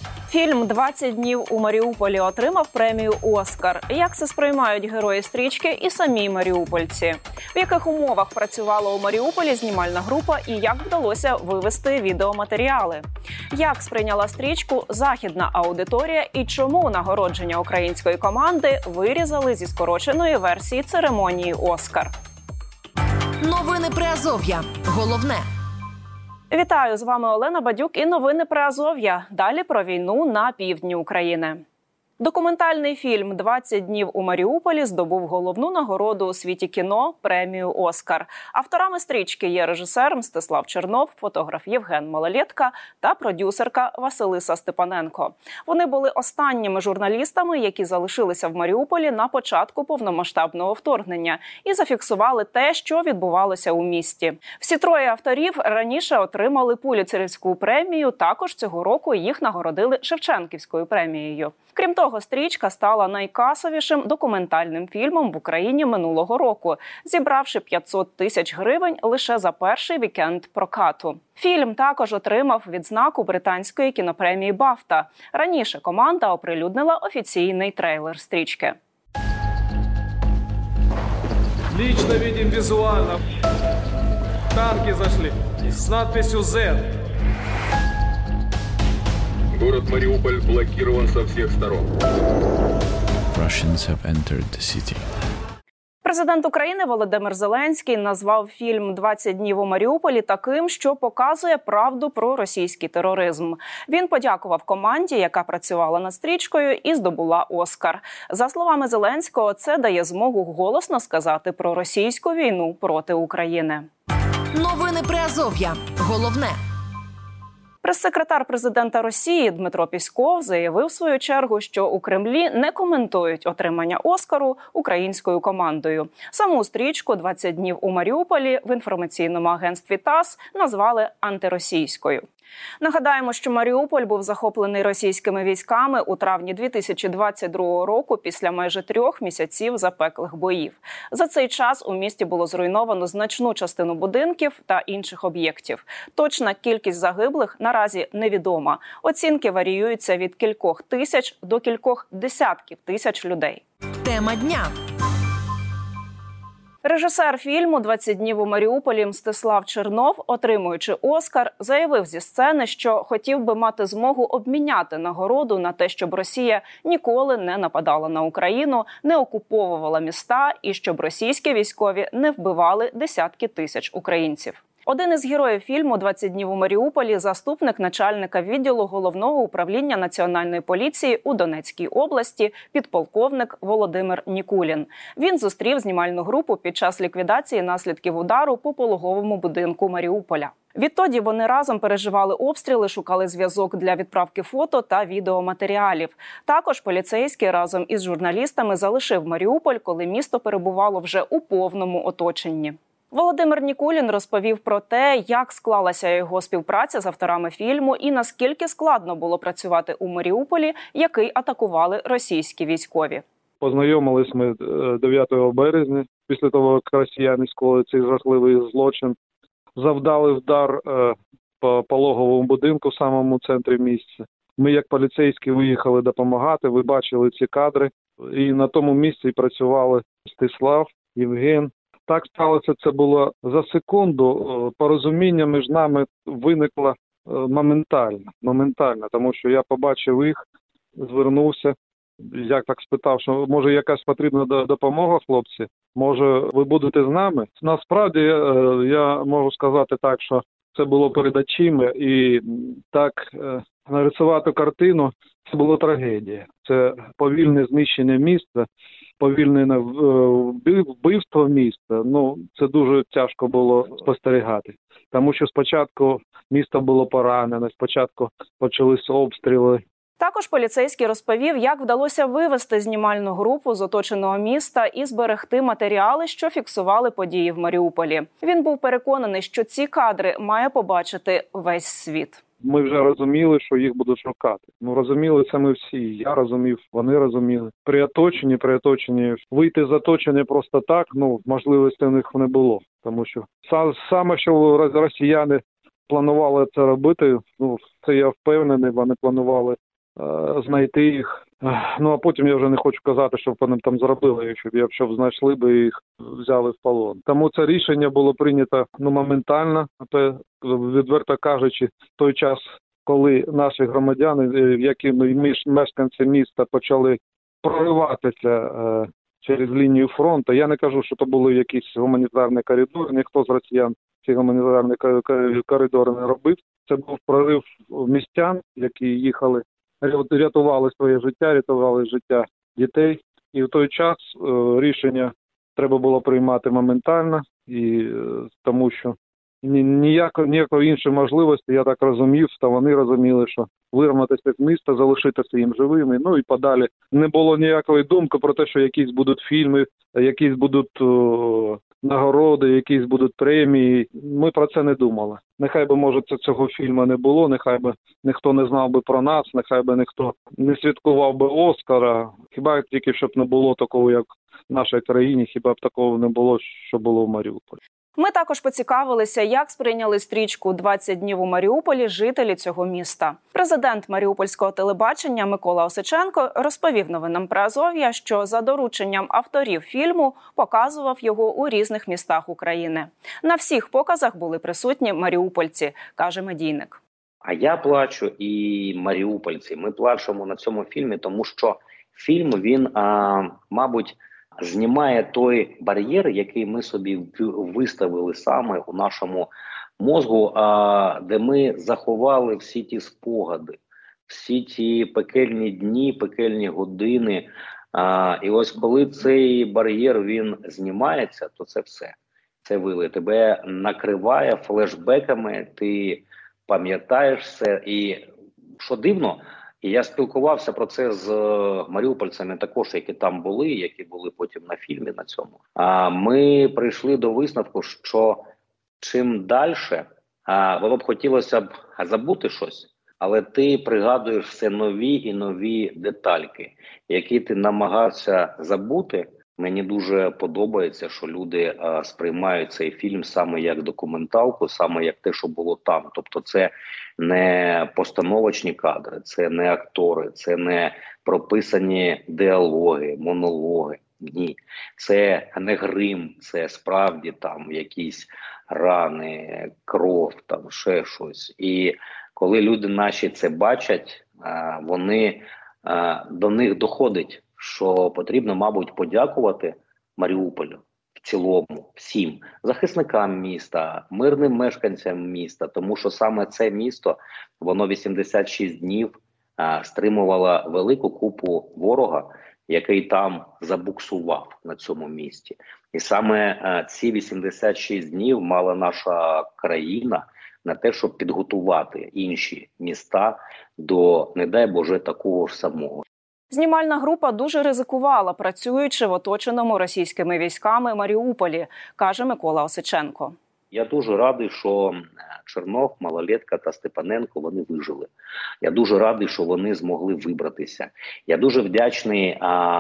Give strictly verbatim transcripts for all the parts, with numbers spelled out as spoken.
Фільм «двадцять днів у Маріуполі» отримав премію «Оскар». Як це сприймають герої стрічки і самі маріупольці? В яких умовах працювала у Маріуполі знімальна група і як вдалося вивести відеоматеріали? Як сприйняла стрічку західна аудиторія і чому нагородження української команди вирізали зі скороченої версії церемонії «Оскар»? Новини Приазов'я. Головне. Вітаю, з вами Олена Бадюк і новини Приазов'я. Далі про війну на півдні України. Документальний фільм «двадцять днів у Маріуполі» здобув головну нагороду у світі кіно – премію «Оскар». Авторами стрічки є режисер Мстислав Чернов, фотограф Євген Малолєтка та продюсерка Василиса Степаненко. Вони були останніми журналістами, які залишилися в Маріуполі на початку повномасштабного вторгнення і зафіксували те, що відбувалося у місті. Всі троє авторів раніше отримали Пулітцерівську премію, також цього року їх нагородили Шевченківською премією. Крім того, стрічка стала найкасовішим документальним фільмом в Україні минулого року, зібравши п'ятсот тисяч гривень лише за перший вікенд прокату. Фільм також отримав відзнаку британської кінопремії «Бафта». Раніше команда оприлюднила офіційний трейлер стрічки. Лично видим визуально. Танки зашли с надписью «З». Город Мариуполь блокирован со всех сторон. Russians have entered the city. Президент України Володимир Зеленський назвав фільм «двадцять днів у Маріуполі» таким, що показує правду про російський тероризм. Він подякував команді, яка працювала над стрічкою і здобула «Оскар». За словами Зеленського, це дає змогу голосно сказати про російську війну проти України. Новини Приазов'я. Головне. Прес-секретар президента Росії Дмитро Пєсков заявив в свою чергу, що у Кремлі не коментують отримання «Оскару» українською командою. Саму стрічку «двадцять днів у Маріуполі» в інформаційному агентстві ТАСС назвали антиросійською. Нагадаємо, що Маріуполь був захоплений російськими військами у травні дві тисячі двадцять другого року після майже трьох місяців запеклих боїв. За цей час у місті було зруйновано значну частину будинків та інших об'єктів. Точна кількість загиблих наразі невідома. Оцінки варіюються від кількох тисяч до кількох десятків тисяч людей. Тема дня. Режисер фільму «двадцять днів у Маріуполі» Мстислав Чернов, отримуючи «Оскар», заявив зі сцени, що хотів би мати змогу обміняти нагороду на те, щоб Росія ніколи не нападала на Україну, не окуповувала міста і щоб російські військові не вбивали десятки тисяч українців. Один із героїв фільму «двадцять днів у Маріуполі» – заступник начальника відділу Головного управління Національної поліції у Донецькій області, підполковник Володимир Нікулін. Він зустрів знімальну групу під час ліквідації наслідків удару по пологовому будинку Маріуполя. Відтоді вони разом переживали обстріли, шукали зв'язок для відправки фото та відеоматеріалів. Також поліцейський разом із журналістами залишив Маріуполь, коли місто перебувало вже у повному оточенні. Володимир Нікулін розповів про те, як склалася його співпраця з авторами фільму і наскільки складно було працювати у Маріуполі, який атакували російські військові. Познайомились ми дев'ятого березня, після того, як росіяни скоїли цей жахливий злочин. Завдали вдар по пологовому будинку в самому центрі місця. Ми, як поліцейські, виїхали допомагати, ви бачили ці кадри. І на тому місці працювали Мстислав, Євген. Так сталося, це було за секунду. Порозуміння між нами виникло моментально, моментально, тому що я побачив їх, звернувся, я так спитав, що може якась потрібна допомога, хлопці, може ви будете з нами? Насправді я можу сказати так, що це було перед очима і так нарисувати картину – це була трагедія. Це повільне знищення міста, повільне вбивство міста. Ну, це дуже тяжко було спостерігати. Тому що спочатку місто було поранене, спочатку почалися обстріли. Також поліцейський розповів, як вдалося вивести знімальну групу з оточеного міста і зберегти матеріали, що фіксували події в Маріуполі. Він був переконаний, що ці кадри має побачити весь світ. Ми вже розуміли, що їх будуть шукати. Ну, розуміли це ми всі. Я розумів, вони розуміли. При оточенні, при оточенні вийти з оточення просто так, ну, можливості в них не було. Тому що саме, що росіяни планували це робити, ну, це я впевнений, вони планували знайти їх. Ну, а потім я вже не хочу казати, що вони там зробили, якщо б якщо б знайшли би їх, взяли в полон. Тому це рішення було прийнято ну, моментально, відверто кажучи, в той час, коли наші громадяни, які мешканці міста почали прориватися е, через лінію фронту. Я не кажу, що то були якісь гуманітарні коридори, ніхто з росіян ці гуманітарні коридори не робив. Це був прорив містян, які їхали, рятували своє життя, рятували життя дітей. І в той час е, рішення треба було приймати моментально, і е, тому що ніякої ніякої іншої можливості, я так розумів, та вони розуміли, що вирватися з міста, залишитися їм живими, ну і подалі. Не було ніякої думки про те, що якісь будуть фільми, якісь будуть о, нагороди, якісь будуть премії. Ми про це не думали. Нехай би, може, цього фільму не було, нехай би ніхто не знав би про нас, нехай би ніхто не святкував би Оскара. Хіба тільки, щоб не було такого, як в нашій країні, хіба б такого не було, що було в Маріуполі. Ми також поцікавилися, як сприйняли стрічку «двадцять днів у Маріуполі» жителі цього міста. Президент Маріупольського телебачення Микола Осиченко розповів новинам Приазов'я, що за дорученням авторів фільму показував його у різних містах України. На всіх показах були присутні маріупольці, каже медійник. А я плачу і маріупольці. Ми плачемо на цьому фільмі, тому що фільм, він, а, мабуть, знімає той бар'єр, який ми собі виставили саме у нашому мозку, а, де ми заховали всі ті спогади, всі ті пекельні дні, пекельні години. А, і ось коли цей бар'єр, він знімається, то це все. Це вили. Тебе накриває флешбеками, ти пам'ятаєш все. І що дивно, і я спілкувався про це з маріупольцями також, які там були, які були потім на фільмі на цьому. А ми прийшли до висновку, що чим далі, воно б хотілося б забути щось, але ти пригадуєш все нові і нові детальки, які ти намагався забути. Мені дуже подобається, що люди а, сприймають цей фільм саме як документалку, саме як те, що було там. Тобто це не постановочні кадри, це не актори, це не прописані діалоги, монологи. Ні, це не грим, це справді там якісь рани, кров, там ще щось. І коли люди наші це бачать, а, вони а, до них доходить, що потрібно, мабуть, подякувати Маріуполю в цілому, всім захисникам міста, мирним мешканцям міста, тому що саме це місто, воно вісімдесят шість днів а, стримувало велику купу ворога, який там забуксував на цьому місті. І саме а, ці вісімдесят шість днів мала наша країна на те, щоб підготувати інші міста до, не дай Боже, такого ж самого. Знімальна група дуже ризикувала, працюючи в оточеному російськими військами Маріуполі, каже Микола Осиченко. Я дуже радий, що Чернов, Малолетка та Степаненко, вони вижили. Я дуже радий, що вони змогли вибратися. Я дуже вдячний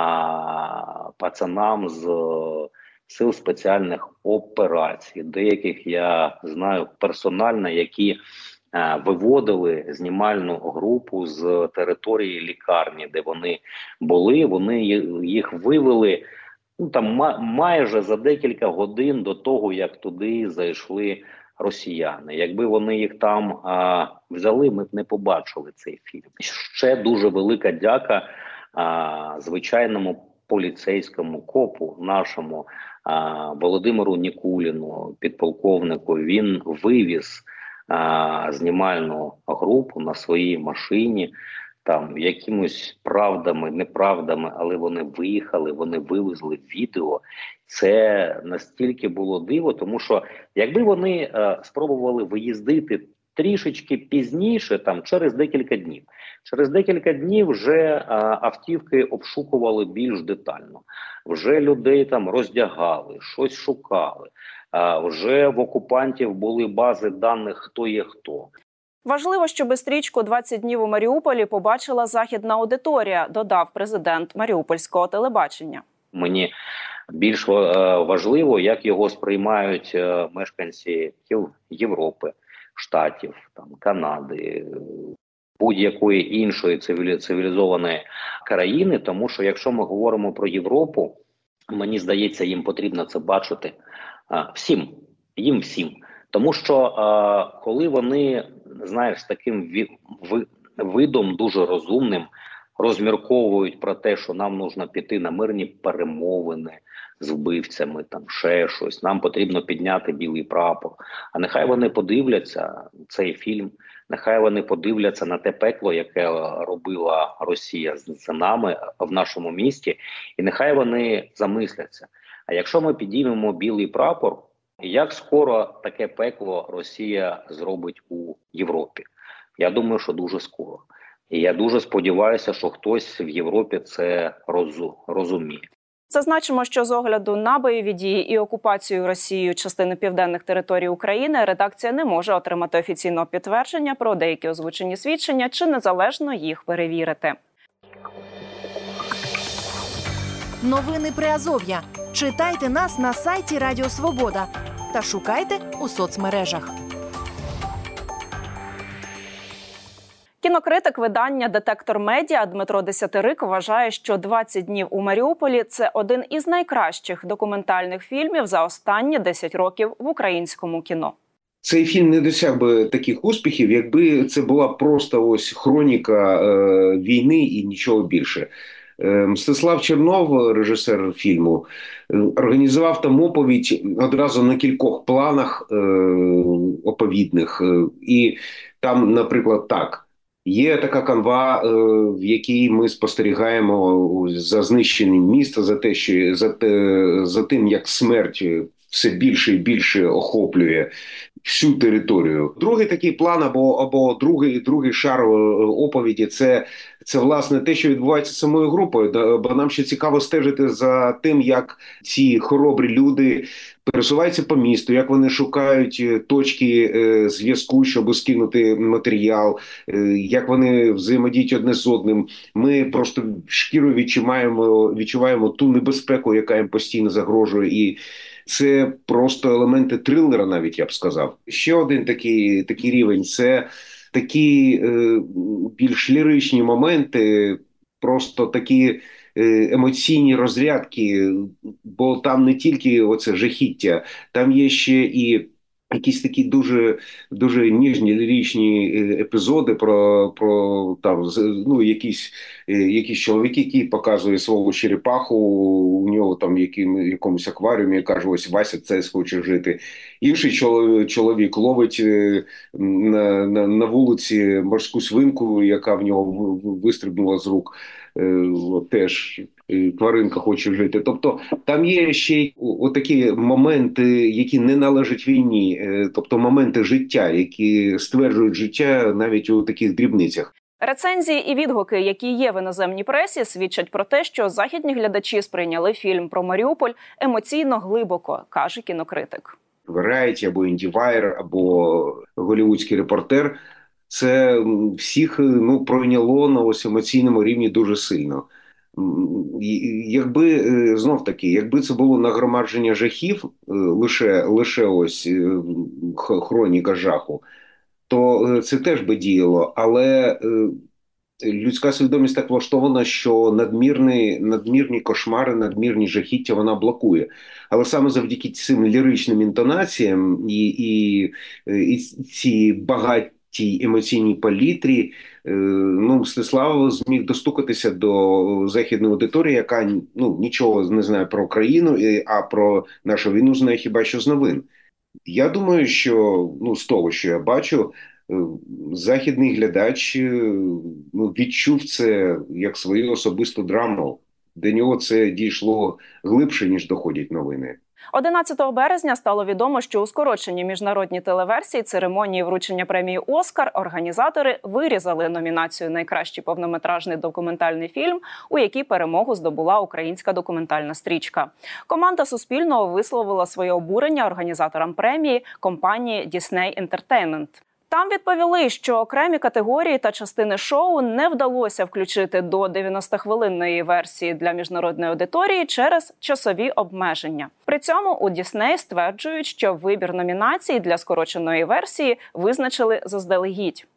а, пацанам з сил спеціальних операцій. Деяких я знаю персонально, які виводили знімальну групу з території лікарні, де вони були. Вони їх вивели ну, там, майже за декілька годин до того, як туди зайшли росіяни. Якби вони їх там а, взяли, ми б не побачили цей фільм. Ще дуже велика дяка а, звичайному поліцейському копу, нашому а, Володимиру Нікуліну, підполковнику. Він вивіз А, знімальну групу на своїй машині, там якимось правдами, неправдами, але вони виїхали, вони вивезли відео. Це настільки було диво, тому що якби вони а, спробували виїздити трішечки пізніше, там через декілька днів, через декілька днів вже а, автівки обшукували більш детально, вже людей там роздягали, щось шукали. А вже в окупантів були бази даних, хто є хто. Важливо, щоб стрічку «двадцять днів у Маріуполі» побачила західна аудиторія, додав президент Маріупольського телебачення. Мені більш важливо, як його сприймають мешканці Європи, Штатів, там, Канади, будь-якої іншої цивілізованої країни, тому що якщо ми говоримо про Європу, мені здається, їм потрібно це бачити а, всім, їм всім. Тому що а, коли вони, знаєш, таким ві, ви, видом дуже розумним розмірковують про те, що нам потрібно піти на мирні перемовини з вбивцями, там ще щось, нам потрібно підняти білий прапор. А нехай вони подивляться цей фільм, нехай вони подивляться на те пекло, яке робила Росія з нами в нашому місті, і нехай вони замисляться. А якщо ми підіймемо білий прапор, як скоро таке пекло Росія зробить у Європі? Я думаю, що дуже скоро. І я дуже сподіваюся, що хтось в Європі це розу, розуміє. Зазначимо, що з огляду на бойові дії і окупацію Росією частини південних територій України редакція не може отримати офіційного підтвердження про деякі озвучені свідчення чи незалежно їх перевірити. Новини Приазов'я. Читайте нас на сайті Радіо Свобода та шукайте у соцмережах. Кінокритик видання «Детектор Медіа» Дмитро Десятирик вважає, що «двадцять днів у Маріуполі» – це один із найкращих документальних фільмів за останні десять років в українському кіно. Цей фільм не досяг би таких успіхів, якби це була просто ось хроніка е, війни і нічого більше. Е, Мстислав Чернов, режисер фільму, е, організував там оповідь одразу на кількох планах е, оповідних. Е, і там, наприклад, так. Є така канва, в якій ми спостерігаємо за знищенням міста, за те, що за, те, за тим, як смерть все більше і більше охоплює всю територію. Другий такий план або або другий другий шар оповіді це, це власне те, що відбувається з самою групою. Бо нам ще цікаво стежити за тим, як ці хоробрі люди пересуваються по місту, як вони шукають точки е, зв'язку, щоб скинути матеріал, е, як вони взаємодіють одне з одним. Ми просто шкірою відчуваємо, відчуваємо ту небезпеку, яка їм постійно загрожує. І це просто елементи трилера, навіть я б сказав. Ще один такий, такий рівень – це такі е, більш ліричні моменти, просто такі емоційні розрядки, бо там не тільки оце жахіття, там є ще і якісь такі дуже, дуже ніжні ліричні епізоди про, про там, ну, якісь, якісь чоловіки, які показує свого черепаху, у нього там яким, якомусь акваріумі, каже, ось Вася це хоче жити. Інший чоловік, чоловік ловить на, на, на вулиці морську свинку, яка в нього вистрибнула з рук. От, теж тваринка хоче жити. Тобто там є ще й отакі моменти, які не належать війні, тобто моменти життя, які стверджують життя навіть у таких дрібницях. Рецензії і відгуки, які є в іноземній пресі, свідчать про те, що західні глядачі сприйняли фільм про Маріуполь емоційно глибоко, каже кінокритик. Variety або IndieWire, або голівудський репортер – це всіх, ну, пройняло на ось емоційному рівні дуже сильно. Якби, знов таки, якби це було нагромадження жахів, лише, лише ось хроніка жаху, то це теж би діяло. Але людська свідомість так влаштована, що надмірні, надмірні кошмари, надмірні жахіття вона блокує. Але саме завдяки цим ліричним інтонаціям і, і, і ці багаті тій емоційній палітрі, ну, Мстислав зміг достукатися до західної аудиторії, яка, ну, нічого не знає про Україну, а про нашу війну знає хіба що з новин. Я думаю, що, ну, з того, що я бачу, західний глядач, ну, відчув це як свою особисту драму. До нього це дійшло глибше, ніж доходять новини. одинадцятого березня стало відомо, що у скороченій міжнародній телеверсії церемонії вручення премії «Оскар» організатори вирізали номінацію «Найкращий повнометражний документальний фільм», у якій перемогу здобула українська документальна стрічка. Команда Суспільного висловила своє обурення організаторам премії компанії Disney Entertainment. Там відповіли, що окремі категорії та частини шоу не вдалося включити до дев'яностохвилинної версії для міжнародної аудиторії через часові обмеження. При цьому у Disney стверджують, що вибір номінацій для скороченої версії визначили заздалегідь.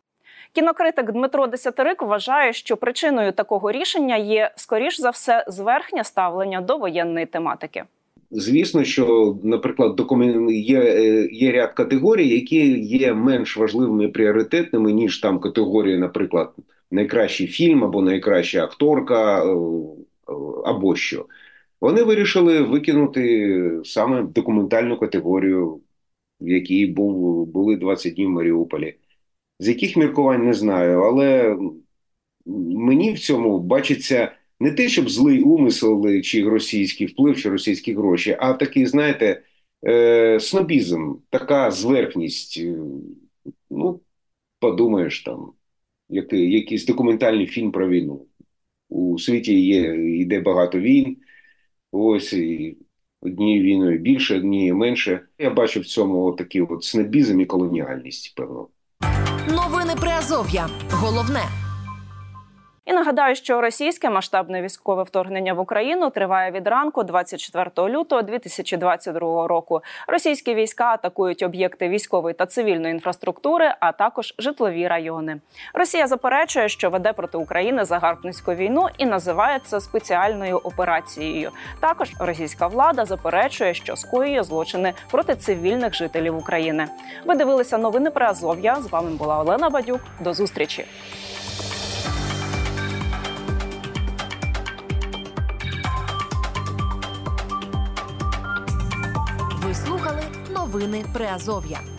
Кінокритик Дмитро Десятирик вважає, що причиною такого рішення є, скоріш за все, зверхнє ставлення до воєнної тематики. Звісно, що, наприклад, документ... є, є ряд категорій, які є менш важливими і пріоритетними, ніж там категорії, наприклад, найкращий фільм або найкраща акторка або що. Вони вирішили викинути саме документальну категорію, в якій був, були двадцять днів в Маріуполі. З яких міркувань не знаю, але мені в цьому бачиться не те, щоб злий умисел, чи російський вплив, чи російські гроші, а такий, знаєте, е- снобізм, така зверхність. Ну, подумаєш, там, який, якийсь документальний фільм про війну. У світі є, йде багато війн, ось, і однією війною більше, однією менше. Я бачу в цьому такий от снобізм і колоніальність, певно. Новини Приазов'я. Головне. І нагадаю, що російське масштабне військове вторгнення в Україну триває від ранку двадцять четвертого лютого дві тисячі двадцять другого року. Російські війська атакують об'єкти військової та цивільної інфраструктури, а також житлові райони. Росія заперечує, що веде проти України загарбницьку війну і називає це спеціальною операцією. Також російська влада заперечує, що скоює злочини проти цивільних жителів України. Ви дивилися новини Приазов'я. З вами була Олена Бадюк. До зустрічі. Ви слухали новини Приазов'я.